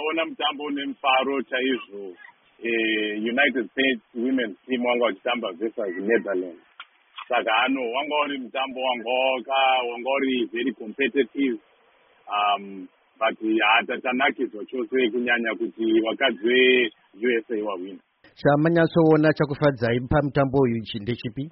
ndaona mutambo nemufaro chaizvo. United States women's team wanga wachitamba versus Netherlands. Saka wanga uri mutambo wanga uri very competitive. But hatanakidzwa chose kunyanya kuti vakadzi USA wawina. Chamanyatsoona chakufadzai pamutambo uyu ndechipi?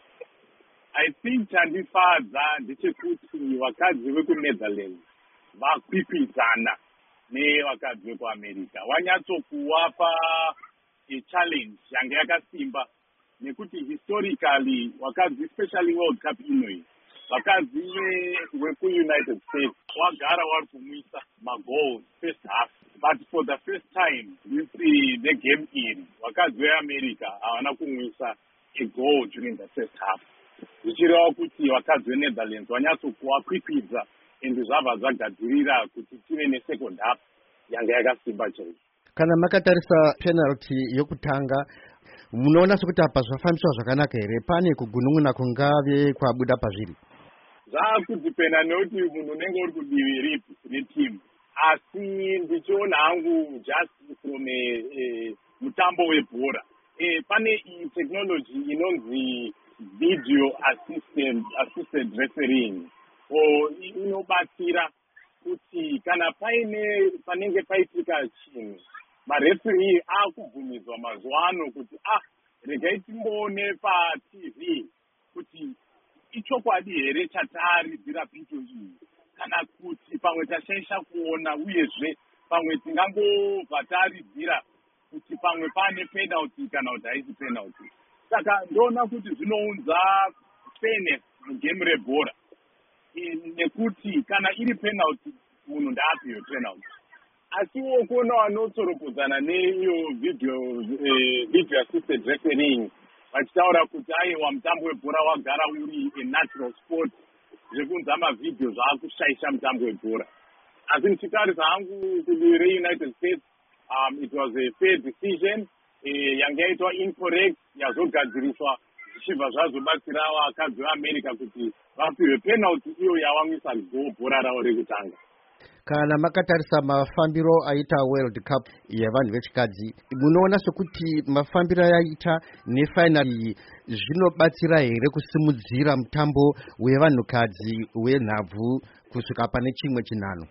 I think chandifadza ndechekuti vakadzi vekuNetherlands vakwikwidzana nevakadzi vekuAmerica. Wanyatsokuwapa challenge yange yakasimba nekuti historically vakadzi especially World Cup inoyi vakadzi vekuUnited States wagara vari kumwisa magoals first half, but for the first time the game iri vakadzi veAmerica havana kumwisa a goal during the first half. Zvichireva kuti vakadzi veNetherlands vanyatsokuwakwikwidza ende zvabva zvagadzirira kuti tive nesecond half yanga yakasimba chaizvo. Kana makatarisa penalty yokutanga munoona sekuti apa zvafambiswa zvakanaka here? Pane kugunun'una kungave kwabuda pazviri? Zvakudipenda nekuti munhu unenge uri kudivi ripi retimu, asi ndichiona hangu just from mutambo webhora pane technology inonzi video assisted refereeing inobatsira kuti kana panenge paitika chinhu mareferi akubvumidzwa mazuva ano kuti regai timboone paTV kuti ichokwadi here chataridzira bhito iyi, kana kuti pamwe tashaisha kuona, uyezve pamwe tingangobva taridzira kuti pamwe pane penalty kana kuti haisi penalty. Saka ndoona kuti zvinounza fairness mugame rebhora, nekuti kana iri penalty munhu ndaapiwe penalty. Asiwo kuona vanotsoropozana neiyo video assisted refereeing vachitaura kuti aiwa mutambo webhora wagara uri a natural sport, zvekunza mavhidhio zvaakushaisha mutambo webhora. Asi ndichitarisa hangu kudivi reUnited States, it was a fair decision yange yaitwa incorrect, yazogadziriswa zvichibva zvazobatsira vakadzi veAmerica kuti vapiwe penalty iyo yavamwisa bhora ravo rekutanga. Kana makatarisa mafambiro aita World Cup yavanhu vechikadzi, munoona sekuti mafambiro ayaita nefinal iyi zvinobatsira here kusimudzira mutambo wevanhukadzi wenhabvu kusvika pane chimwe chinhano?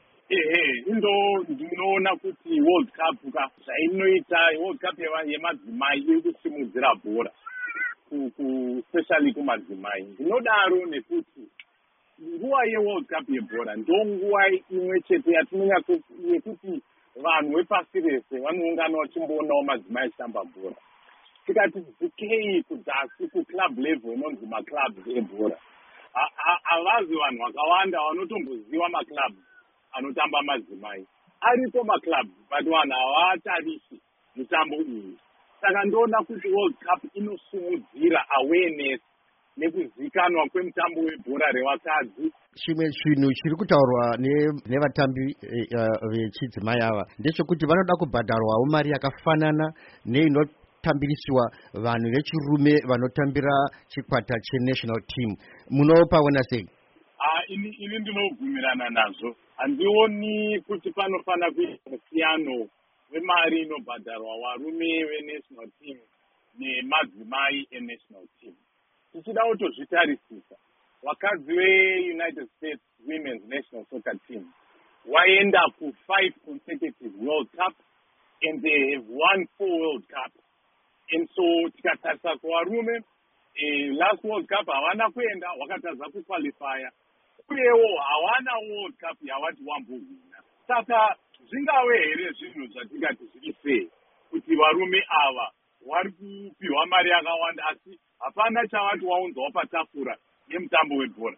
Ndinoona kuti World Cup zvainoita World Cup yemadzimai iri kusimudzira bhora especially kumadzimai. Ndinodaro nekuti nguva yeWorld Cup yebhora ndonguva imwe chete yekuti vanhu vepasi rese vanoungana vachimboonavo madzimai achitamba bhora. Tikati dzikei kudzasi kuclub level inonzi maclubs ebhora, havazi vanhu vakawanda vanotomboziva maclubs anotamba madzimai. Aripo maclubs but vanhu havatarisi mutambo uyu. Saka ndoona kuti World Cup inosimudzira awareness nekuzikanwa kwemutambo webhora revakadzi. Chimwe chinhu chiri kutaurwa nevatambi vechidzimai ava ndechekuti vanoda kubhadharwawo mari yakafanana neinotambiriswa vanhu vechirume vanotambira chikwata chenational team. Munopaona sei? Ini ndinobvumirana nazvo. Handioni kuti panofanira kuita musiyano wemari inobhadharwa varume venational team nemadzimai enational team. Tichida kutozvitarisisa, vakadzi veUnited States Women's National Soccer Team waenda ku5 consecutive World Cup and they have won 4 World Cup. And so tikatarisa kuvarume, last World Cup havana kuenda, vakatadza kuqualifya, uyewo hawana World Cup yavati wambohwina. Saka zvingave here zvinhu zvatingati zviri fair kuti varume ava vari kupiwa mari yakawanda, asi hapana chavati waunzawo patafura yemutambo webhora.